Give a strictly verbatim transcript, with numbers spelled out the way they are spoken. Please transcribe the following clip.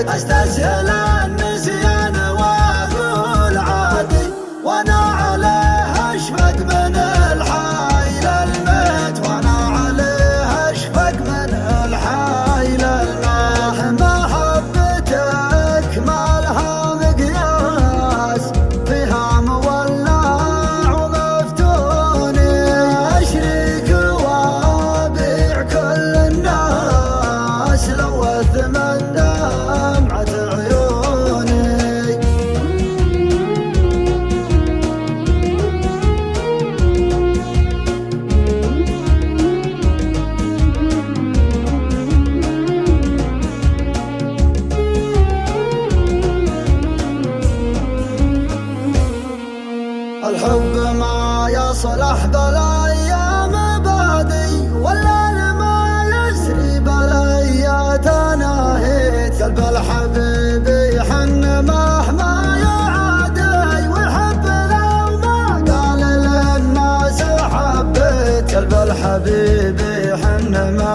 استسهل النسيان واقول عادي، وانا عليه اشفق من الحي للميت، وانا عليه اشفق من الحي للميت. محبتك ما لها مقياس، فيها مولع ومفتوني، اشريك وابيع كل الناس لوث من دمعة عيوني. الحب ما يصلح بالايام بادي، والليل ما يسري بالايات ناهيت. قلب الحبيب يحن مهما يعادي، ويحب لو ما قال للناس حبيت. قلب الحبيب يحن ما